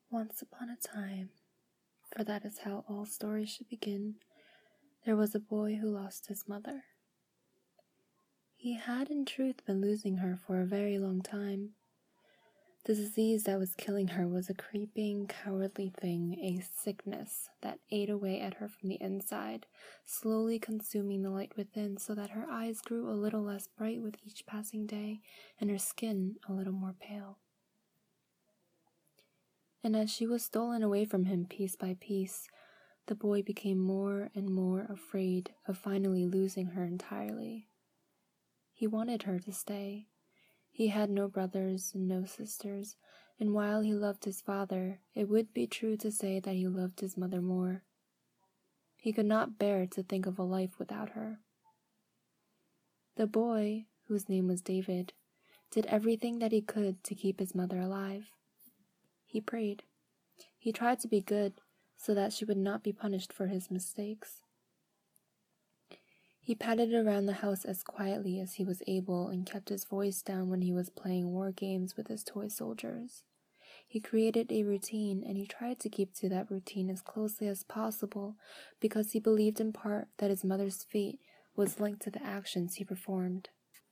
Once upon a time, for that is how all stories should begin, there was a boy who lost his mother. He had in truth been losing her for a very long time. The disease that was killing her was a creeping, cowardly thing, a sickness that ate away at her from the inside, slowly consuming the light within so that her eyes grew a little less bright with each passing day and her skin a little more pale. And as she was stolen away from him piece by piece, the boy became more and more afraid of finally losing her entirely. He wanted her to stay. He had no brothers and no sisters, and while he loved his father, it would be true to say that he loved his mother more. He could not bear to think of a life without her. The boy, whose name was David, did everything that he could to keep his mother alive. He prayed. He tried to be good so that she would not be punished for his mistakes. He padded around the house as quietly as he was able and kept his voice down when he was playing war games with his toy soldiers. He created a routine, and he tried to keep to that routine as closely as possible because he believed in part that his mother's fate was linked to the actions he performed.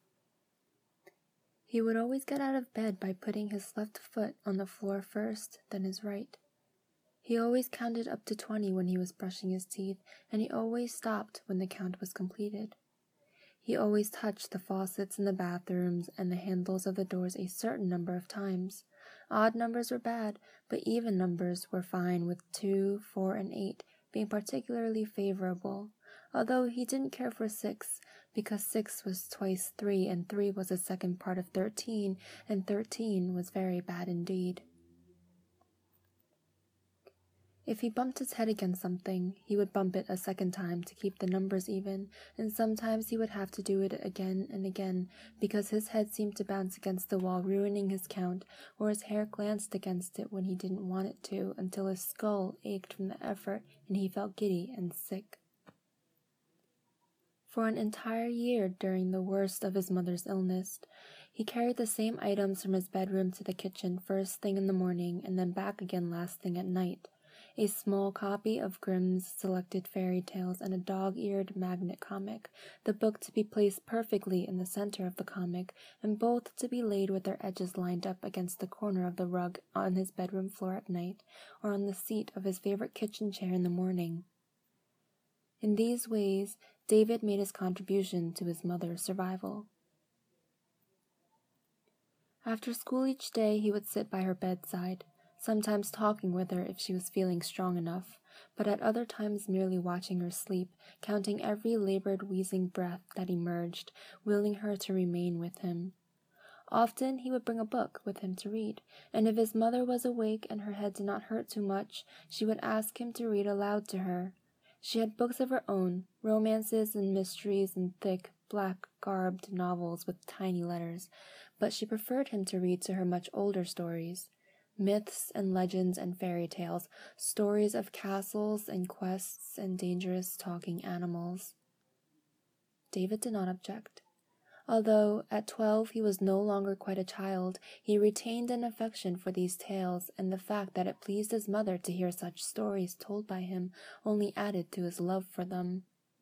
He would always get out of bed by putting his left foot on the floor first, then his right. He always counted up to 20 when he was brushing his teeth, and he always stopped when the count was completed. He always touched the faucets in the bathrooms and the handles of the doors a certain number of times. Odd numbers were bad, but even numbers were fine, with 2, 4, and 8 being particularly favorable, although he didn't care for 6, because 6 was twice 3, and 3 was the second part of 13, and 13 was very bad indeed. If he bumped his head against something, he would bump it a second time to keep the numbers even, and sometimes he would have to do it again and again because his head seemed to bounce against the wall, ruining his count, or his hair glanced against it when he didn't want it to, until his skull ached from the effort and he felt giddy and sick. For an entire year during the worst of his mother's illness, he carried the same items from his bedroom to the kitchen first thing in the morning and then back again last thing at night. A small copy of Grimm's Selected Fairy Tales and a dog-eared magnet comic, the book to be placed perfectly in the center of the comic, and both to be laid with their edges lined up against the corner of the rug on his bedroom floor at night, or on the seat of his favorite kitchen chair in the morning. In these ways, David made his contribution to his mother's survival. After school each day, he would sit by her bedside, sometimes talking with her if she was feeling strong enough, but at other times merely watching her sleep, counting every labored, wheezing breath that emerged, willing her to remain with him. Often he would bring a book with him to read, and if his mother was awake and her head did not hurt too much, she would ask him to read aloud to her. She had books of her own, romances and mysteries and thick, black-garbed novels with tiny letters, but she preferred him to read to her much older stories. Myths and legends and fairy tales, stories of castles and quests and dangerous talking animals. David did not object. Although at 12 he was no longer quite a child, he retained an affection for these tales, and the fact that it pleased his mother to hear such stories told by him only added to his love for them.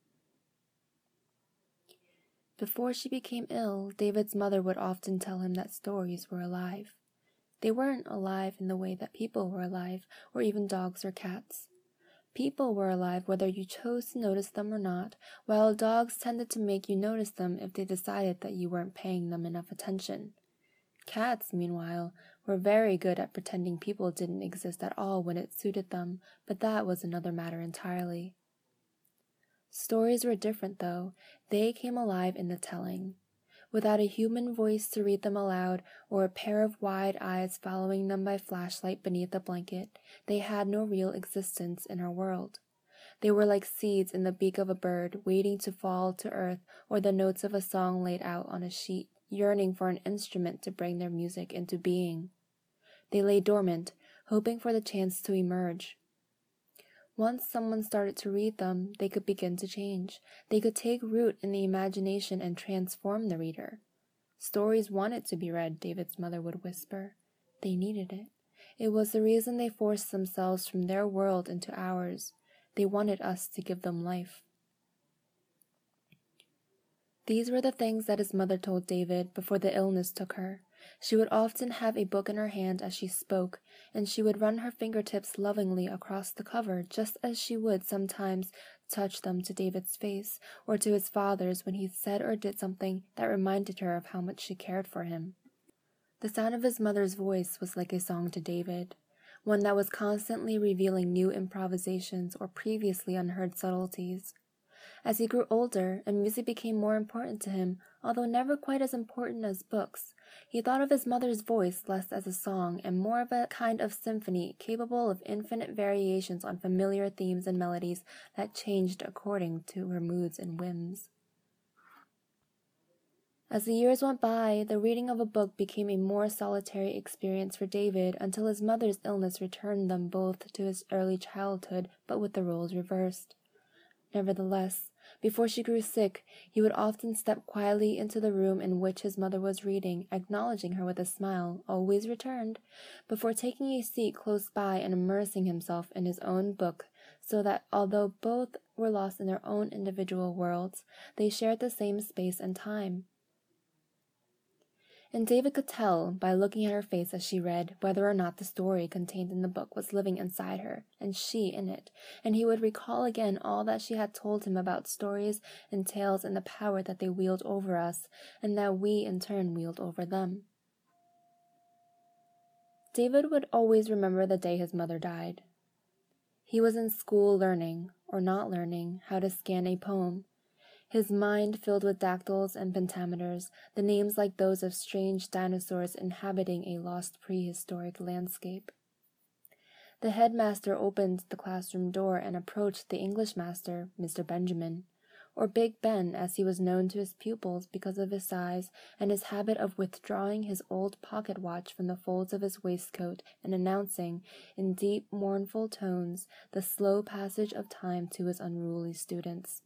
Before she became ill, David's mother would often tell him that stories were alive. They weren't alive in the way that people were alive, or even dogs or cats. People were alive whether you chose to notice them or not, while dogs tended to make you notice them if they decided that you weren't paying them enough attention. Cats, meanwhile, were very good at pretending people didn't exist at all when it suited them, but that was another matter entirely. Stories were different, though. They came alive in the telling. Without a human voice to read them aloud, or a pair of wide eyes following them by flashlight beneath the blanket, they had no real existence in our world. They were like seeds in the beak of a bird, waiting to fall to earth, or the notes of a song laid out on a sheet, yearning for an instrument to bring their music into being. They lay dormant, hoping for the chance to emerge. Once someone started to read them, they could begin to change. They could take root in the imagination and transform the reader. Stories wanted to be read, David's mother would whisper. They needed it. It was the reason they forced themselves from their world into ours. They wanted us to give them life. These were the things that his mother told David before the illness took her. She would often have a book in her hand as she spoke, and she would run her fingertips lovingly across the cover, just as she would sometimes touch them to David's face or to his father's when he said or did something that reminded her of how much she cared for him. The sound of his mother's voice was like a song to David, one that was constantly revealing new improvisations or previously unheard subtleties. As he grew older and music became more important to him, although never quite as important as books, he thought of his mother's voice less as a song and more of a kind of symphony capable of infinite variations on familiar themes and melodies that changed according to her moods and whims. As the years went by, the reading of a book became a more solitary experience for David until his mother's illness returned them both to his early childhood, but with the roles reversed. Nevertheless, before she grew sick, he would often step quietly into the room in which his mother was reading, acknowledging her with a smile, always returned, before taking a seat close by and immersing himself in his own book, so that although both were lost in their own individual worlds, they shared the same space and time. And David could tell, by looking at her face as she read, whether or not the story contained in the book was living inside her, and she in it, and he would recall again all that she had told him about stories and tales and the power that they wield over us, and that we in turn wield over them. David would always remember the day his mother died. He was in school learning, or not learning, how to scan a poem, his mind filled with dactyls and pentameters, the names like those of strange dinosaurs inhabiting a lost prehistoric landscape. The headmaster opened the classroom door and approached the English master, Mr. Benjamin, or Big Ben as he was known to his pupils because of his size and his habit of withdrawing his old pocket watch from the folds of his waistcoat and announcing, in deep, mournful tones, the slow passage of time to his unruly students.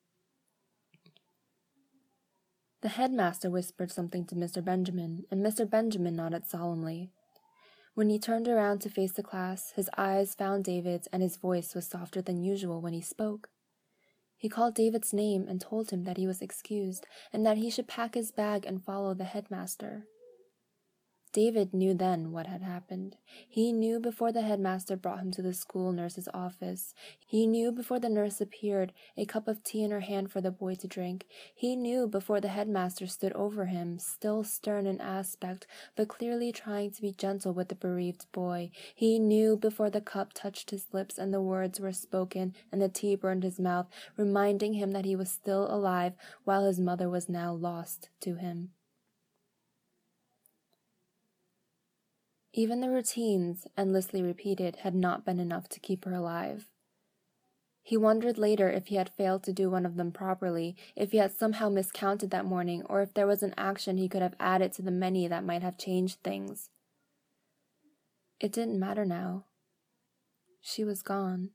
The headmaster whispered something to Mr. Benjamin, and Mr. Benjamin nodded solemnly. When he turned around to face the class, his eyes found David's, and his voice was softer than usual when he spoke. He called David's name and told him that he was excused, and that he should pack his bag and follow the headmaster. David knew then what had happened. He knew before the headmaster brought him to the school nurse's office. He knew before the nurse appeared, a cup of tea in her hand for the boy to drink. He knew before the headmaster stood over him, still stern in aspect, but clearly trying to be gentle with the bereaved boy. He knew before the cup touched his lips and the words were spoken and the tea burned his mouth, reminding him that he was still alive while his mother was now lost to him. Even the routines, endlessly repeated, had not been enough to keep her alive. He wondered later if he had failed to do one of them properly, if he had somehow miscounted that morning, or if there was an action he could have added to the many that might have changed things. It didn't matter now. She was gone.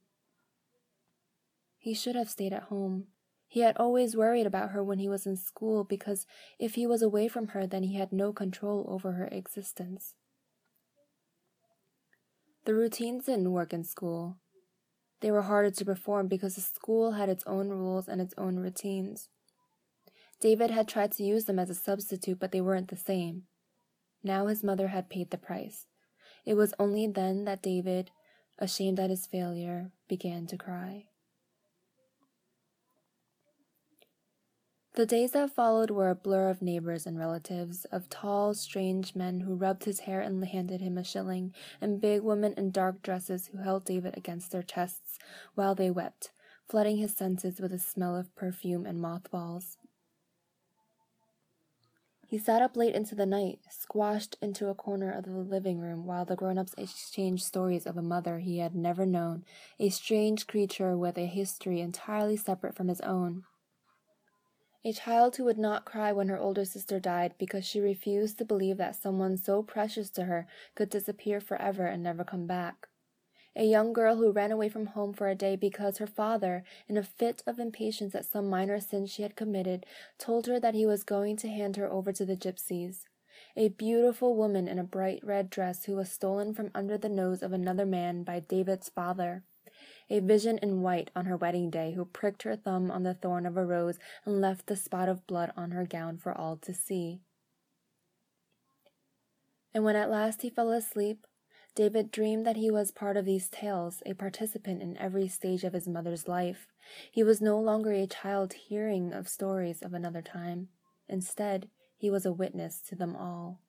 He should have stayed at home. He had always worried about her when he was in school, because if he was away from her, then he had no control over her existence. The routines didn't work in school. They were harder to perform because the school had its own rules and its own routines. David had tried to use them as a substitute, but they weren't the same. Now his mother had paid the price. It was only then that David, ashamed at his failure, began to cry. The days that followed were a blur of neighbors and relatives, of tall, strange men who rubbed his hair and handed him a shilling, and big women in dark dresses who held David against their chests while they wept, flooding his senses with a smell of perfume and mothballs. He sat up late into the night, squashed into a corner of the living room while the grown-ups exchanged stories of a mother he had never known, a strange creature with a history entirely separate from his own. A child who would not cry when her older sister died because she refused to believe that someone so precious to her could disappear forever and never come back. A young girl who ran away from home for a day because her father, in a fit of impatience at some minor sin she had committed, told her that he was going to hand her over to the gypsies. a beautiful woman in a bright red dress who was stolen from under the nose of another man by David's father. A vision in white on her wedding day who pricked her thumb on the thorn of a rose and left the spot of blood on her gown for all to see. And when at last he fell asleep, David dreamed that he was part of these tales, a participant in every stage of his mother's life. He was no longer a child hearing of stories of another time. Instead, he was a witness to them all.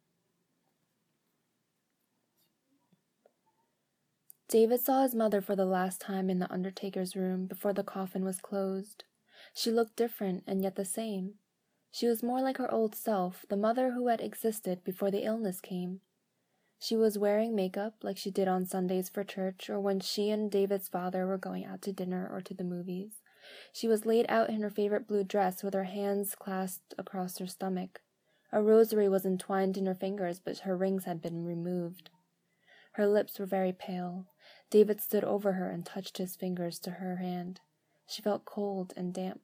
David saw his mother for the last time in the undertaker's room before the coffin was closed. She looked different and yet the same. She was more like her old self, the mother who had existed before the illness came. She was wearing makeup like she did on Sundays for church or when she and David's father were going out to dinner or to the movies. She was laid out in her favorite blue dress with her hands clasped across her stomach. A rosary was entwined in her fingers, but her rings had been removed. Her lips were very pale. David stood over her and touched his fingers to her hand. She felt cold and damp.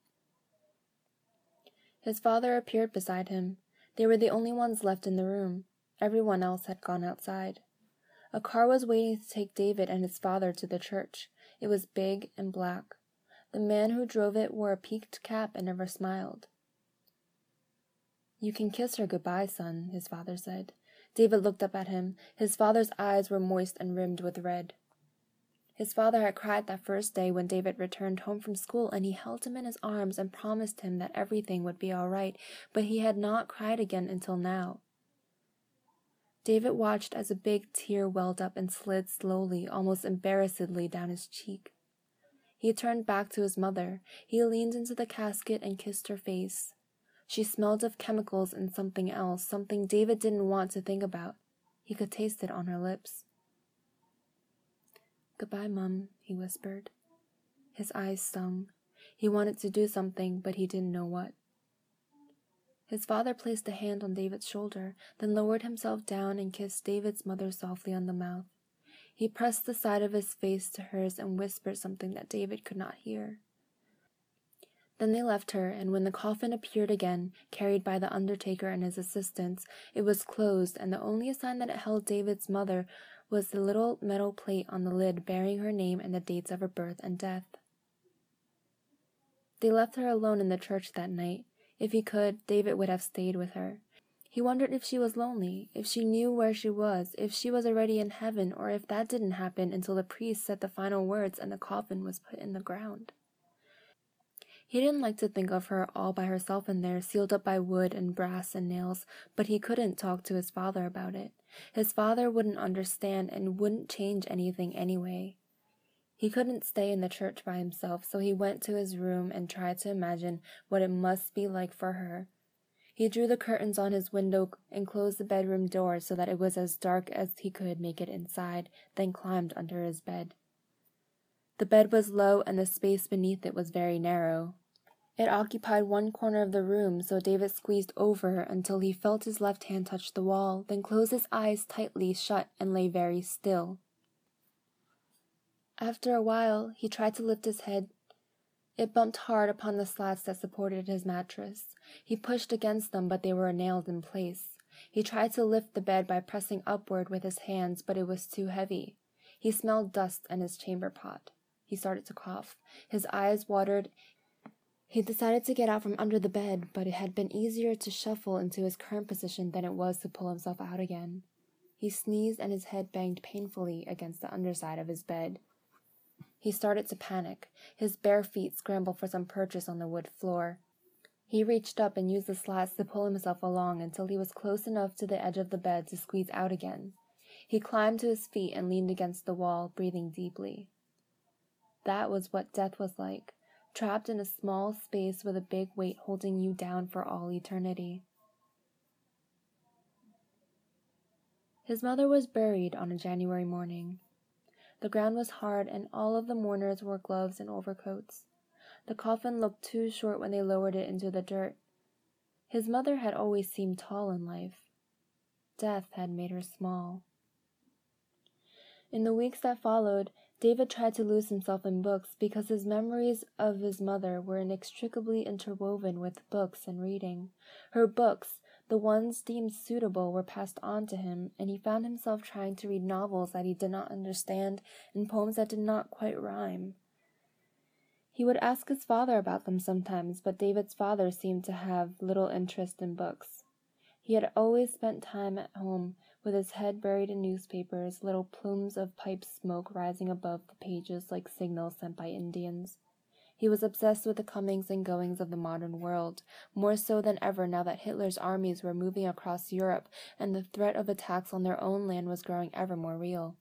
His father appeared beside him. They were the only ones left in the room. Everyone else had gone outside. A car was waiting to take David and his father to the church. It was big and black. The man who drove it wore a peaked cap and never smiled. "You can kiss her goodbye, son," his father said. David looked up at him. His father's eyes were moist and rimmed with red. His father had cried that first day when David returned home from school, and he held him in his arms and promised him that everything would be all right, but he had not cried again until now. David watched as a big tear welled up and slid slowly, almost embarrassedly, down his cheek. He turned back to his mother. He leaned into the casket and kissed her face. She smelled of chemicals and something else, something David didn't want to think about. He could taste it on her lips. "Goodbye, Mum," he whispered. His eyes stung. He wanted to do something, but he didn't know what. His father placed a hand on David's shoulder, then lowered himself down and kissed David's mother softly on the mouth. He pressed the side of his face to hers and whispered something that David could not hear. Then they left her, and when the coffin appeared again, carried by the undertaker and his assistants, it was closed, and the only sign that it held David's mother was the little metal plate on the lid bearing her name and the dates of her birth and death. They left her alone in the church that night. If he could, David would have stayed with her. He wondered if she was lonely, if she knew where she was, if she was already in heaven, or if that didn't happen until the priest said the final words and the coffin was put in the ground. He didn't like to think of her all by herself in there, sealed up by wood and brass and nails, but he couldn't talk to his father about it. His father wouldn't understand and wouldn't change anything anyway. He couldn't stay in the church by himself, so he went to his room and tried to imagine what it must be like for her. He drew the curtains on his window and closed the bedroom door so that it was as dark as he could make it inside, then climbed under his bed. The bed was low and the space beneath it was very narrow. It occupied one corner of the room, so David squeezed over until he felt his left hand touch the wall, then closed his eyes tightly shut and lay very still. After a while, he tried to lift his head. It bumped hard upon the slats that supported his mattress. He pushed against them, but they were nailed in place. He tried to lift the bed by pressing upward with his hands, but it was too heavy. He smelled dust and his chamber pot. He started to cough. His eyes watered. He decided to get out from under the bed, but it had been easier to shuffle into his current position than it was to pull himself out again. He sneezed and his head banged painfully against the underside of his bed. He started to panic. His bare feet scrambled for some purchase on the wood floor. He reached up and used the slats to pull himself along until he was close enough to the edge of the bed to squeeze out again. He climbed to his feet and leaned against the wall, breathing deeply. That was what death was like, trapped in a small space with a big weight holding you down for all eternity. His mother was buried on a January morning. The ground was hard, and all of the mourners wore gloves and overcoats. The coffin looked too short when they lowered it into the dirt. His mother had always seemed tall in life. Death had made her small. In the weeks that followed, David tried to lose himself in books because his memories of his mother were inextricably interwoven with books and reading. Her books, The ones deemed suitable were passed on to him, and he found himself trying to read novels that he did not understand and poems that did not quite rhyme. He would ask his father about them sometimes, but David's father seemed to have little interest in books. He had always spent time at home, with his head buried in newspapers, little plumes of pipe smoke rising above the pages like signals sent by Indians. He was obsessed with the comings and goings of the modern world, more so than ever now that Hitler's armies were moving across Europe and the threat of attacks on their own land was growing ever more real.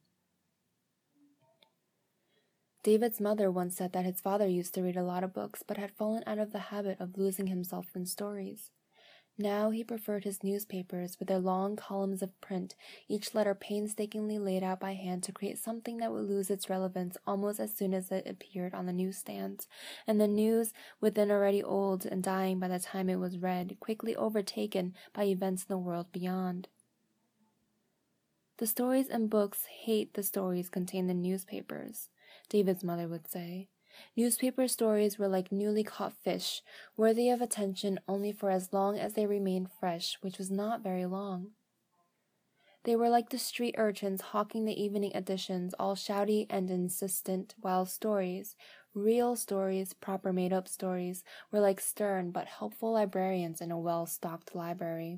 David's mother once said that his father used to read a lot of books but had fallen out of the habit of losing himself in stories. Now he preferred his newspapers with their long columns of print, each letter painstakingly laid out by hand to create something that would lose its relevance almost as soon as it appeared on the newsstands, and the news, within already old and dying by the time it was read, quickly overtaken by events in the world beyond. The stories in books hate the stories contained in newspapers, David's mother would say. Newspaper stories were like newly caught fish, worthy of attention only for as long as they remained fresh, which was not very long. They were like the street urchins hawking the evening editions, all shouty and insistent, while stories, real stories, proper made-up stories, were like stern but helpful librarians in a well-stocked library.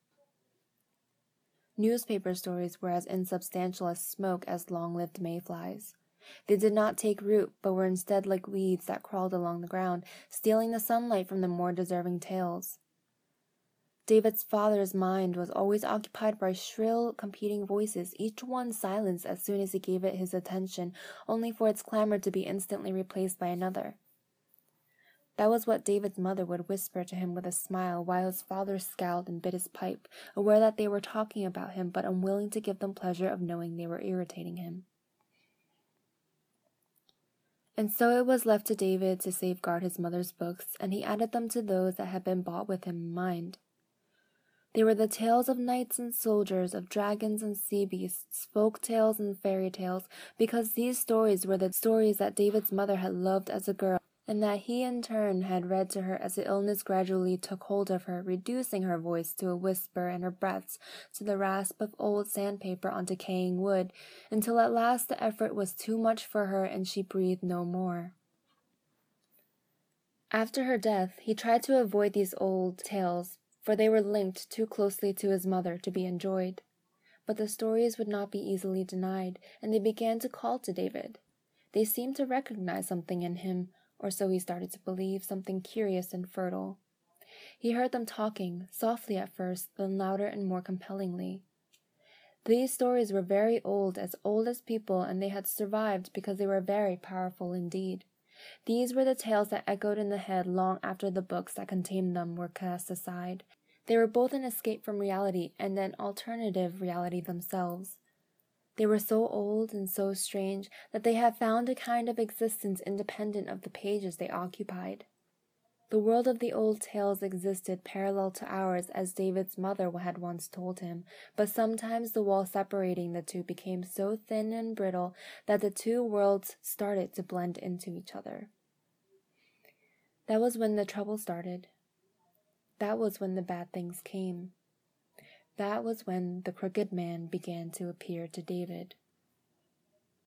Newspaper stories were as insubstantial as smoke as long-lived mayflies. They did not take root, but were instead like weeds that crawled along the ground, stealing the sunlight from the more deserving tales. David's father's mind was always occupied by shrill, competing voices, each one silenced as soon as he gave it his attention, only for its clamor to be instantly replaced by another. That was what David's mother would whisper to him with a smile, while his father scowled and bit his pipe, aware that they were talking about him, but unwilling to give them pleasure of knowing they were irritating him. And so it was left to David to safeguard his mother's books, and he added them to those that had been bought with him in mind. They were the tales of knights and soldiers, of dragons and sea beasts, folk tales and fairy tales, because these stories were the stories that David's mother had loved as a girl, and that he in turn had read to her as the illness gradually took hold of her, reducing her voice to a whisper and her breaths to the rasp of old sandpaper on decaying wood, until at last the effort was too much for her and she breathed no more. After her death, he tried to avoid these old tales, for they were linked too closely to his mother to be enjoyed. But the stories would not be easily denied, and they began to call to David. They seemed to recognize something in him, or so he started to believe, something curious and fertile. He heard them talking, softly at first, then louder and more compellingly. These stories were very old as people, and they had survived because they were very powerful indeed. These were the tales that echoed in the head long after the books that contained them were cast aside. They were both an escape from reality and an alternative reality themselves. They were so old and so strange that they had found a kind of existence independent of the pages they occupied. The world of the old tales existed parallel to ours, as David's mother had once told him, but sometimes the wall separating the two became so thin and brittle that the two worlds started to blend into each other. That was when the trouble started. That was when the bad things came. That was when the crooked man began to appear to David.